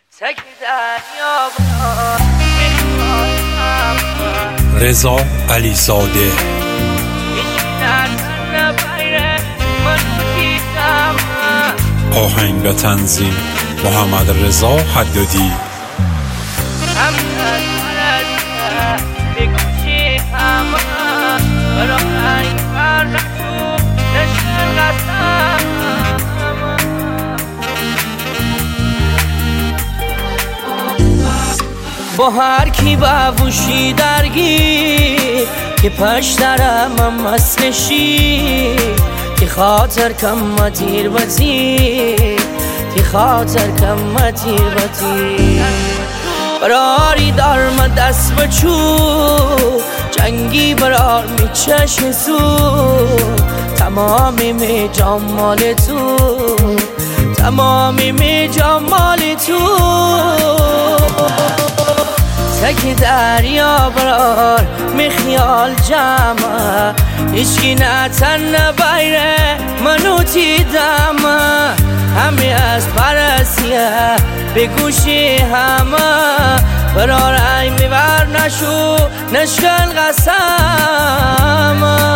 رضا علیزاده. آهنگ و تنظیم محمد رضا حدادی. با هر کی باوشی درگیر که پشترم هم مسلشی که خاطر کم تیر بطیر که خاطر کم تیر بطیر براری دار من دست بچو جنگی برار می چشم سو تمامی می جمال تو تمامی می جمال تو تک دریا برار می خیال جمع هیچکی نتن نبیره منو تیدم همی از پرسیه به گوشی همه برار این میبر نشو نشکن قسم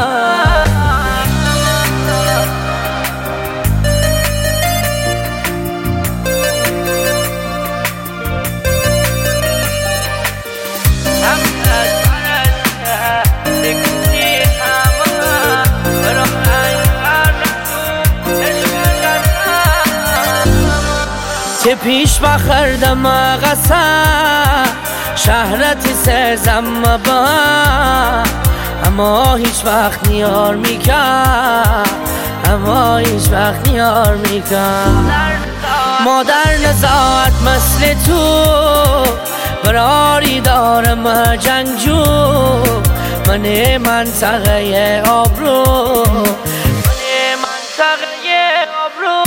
که پیش بخردم قسم شهرت سرزم با اما هیچ وقت نیار میکن اما هیچ وقت نیار میکن مادر نزاعت مثل تو براری دارم جنگجو من منطقه آبرو من منطقه آبرو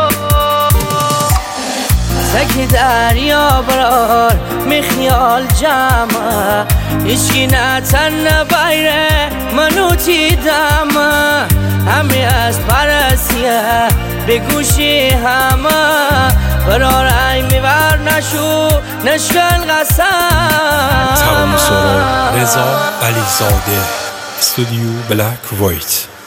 تک دریا برار می خیال جمع هیچکی نتن نبیره منو تیدم همی از پرسیه به گوشی همه برار این میبر نشو نشکن قسم. تمام رضا علیزاده، استودیو بلک وایت.